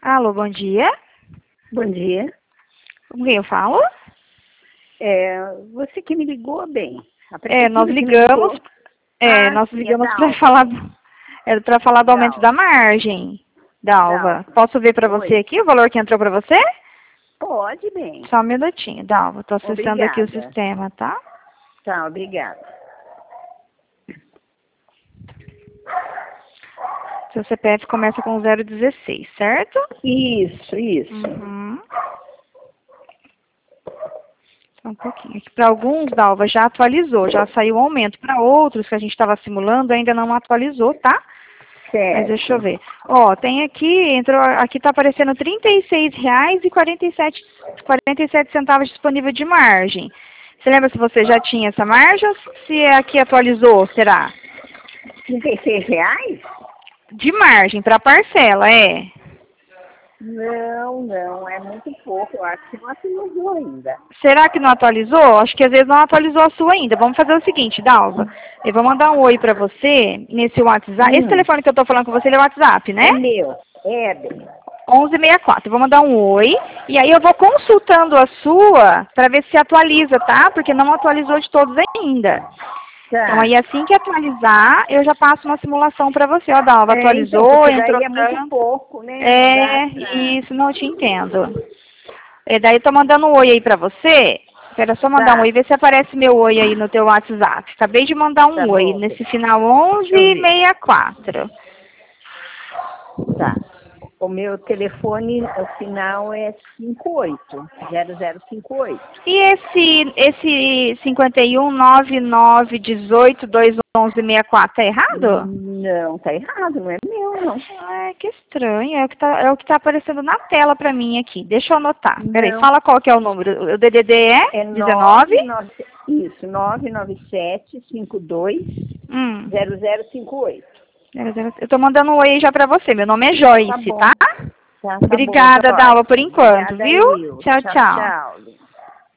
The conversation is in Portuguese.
Alô, bom dia. Bom dia. Com quem eu falo? Você que me ligou, bem. Nós ligamos. Nós ligamos para falar. Era para falar do aumento da margem, Dalva. Posso ver para você aqui o valor que entrou para você? Pode, bem. Só um minutinho, Dalva. Estou acessando aqui o sistema, tá? Tá, obrigada. Seu CPF começa com 016, certo? Isso. Uhum. Só um pouquinho. Aqui para alguns, Dalva, já atualizou, já saiu o aumento. Para outros que a gente estava simulando, ainda não atualizou, tá? Certo. Mas deixa eu ver. Ó, tem aqui, aqui tá aparecendo R$ 36,47 disponível de margem. Você lembra se você já tinha essa margem ou se aqui atualizou, será? R$36? De margem para parcela, Não, é muito pouco. Eu acho que não atualizou ainda. Será que não atualizou? Acho que às vezes não atualizou a sua ainda. Vamos fazer o seguinte, Dalva. Eu vou mandar um oi pra você nesse WhatsApp. Esse telefone que eu tô falando com você, ele é o WhatsApp, né? É meu. Bem. 1164. Eu vou mandar um oi. E aí eu vou consultando a sua pra ver se atualiza, tá? Porque não atualizou de todos ainda. Tá. Então aí assim que atualizar, eu já passo uma simulação pra você. Ó, Dalva, atualizou, então, entrou daí é muito pouco, né? Isso, não te entendo. Daí eu tô mandando um oi aí pra você. Espera só mandar um oi, ver se aparece meu oi aí no teu WhatsApp. Acabei de mandar um oi, nesse final 1164. Tá. O meu telefone, o final é 0058. E esse 5199182164 tá errado? Não, tá errado, não é meu, não. Ai, que estranho. É o que tá aparecendo na tela pra mim aqui. Deixa eu anotar. Peraí, Não. fala qual que é o número. O DDD é 19? Isso, 997520058. Eu tô mandando um oi já pra você. Meu nome é Joyce, tá? Tá Obrigada, bom, Dalva, por Joyce. enquanto, Obrigada viu? eu. Tchau, tchau. Tchau.